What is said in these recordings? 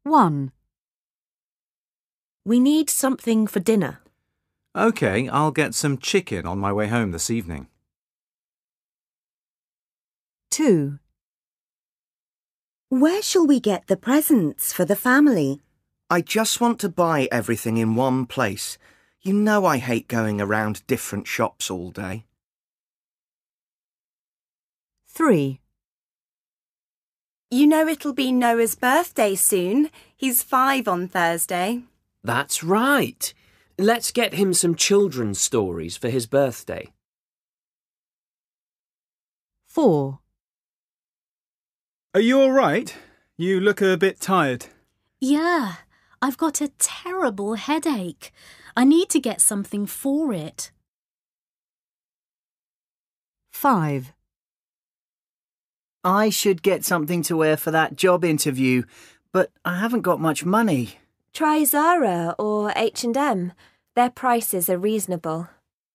1. We need something for dinner. OK, I'll get some chicken on my way home this evening. 2. Where shall we get the presents for the family? I just want to buy everything in one place. You know I hate going around different shops all day. 3. You know it'll be Noah's birthday soon. He's 5 on Thursday. That's right. Let's get him some children's stories for his birthday. 4. Are you all right? You look a bit tired. Yeah, I've got a terrible headache. I need to get something for it. 5. I should get something to wear for that job interview, but I haven't got much money. Try Zara or H&M. Their prices are reasonable.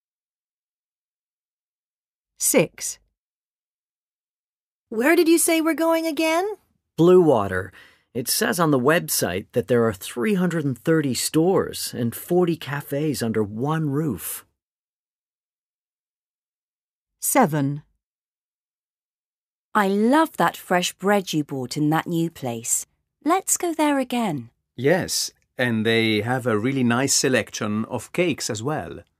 6. Where did you say we're going again? Blue Water. It says on the website that there are 330 stores and 40 cafes under one roof. 7. I love that fresh bread you bought in that new place. Let's go there again. Yes, and they have a really nice selection of cakes as well.